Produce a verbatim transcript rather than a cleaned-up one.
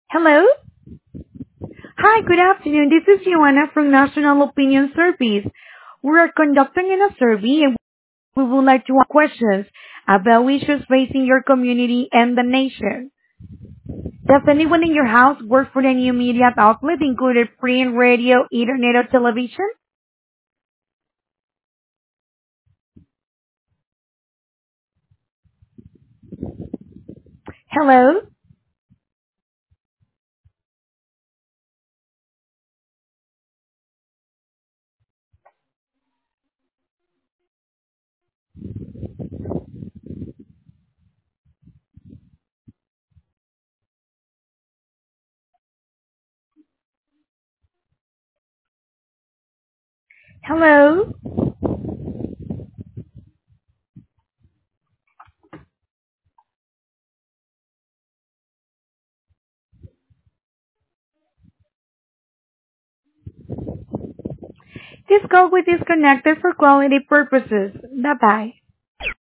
Hello? Hi, good afternoon. This is Joanna from National Opinion Service. We are conducting a survey and we would like to ask questions about issues facing your community and the nation. Does anyone in your house work for any media outlet, including print, radio, internet, or television? Hello? Hello? This call will be disconnected for quality purposes. Bye-bye.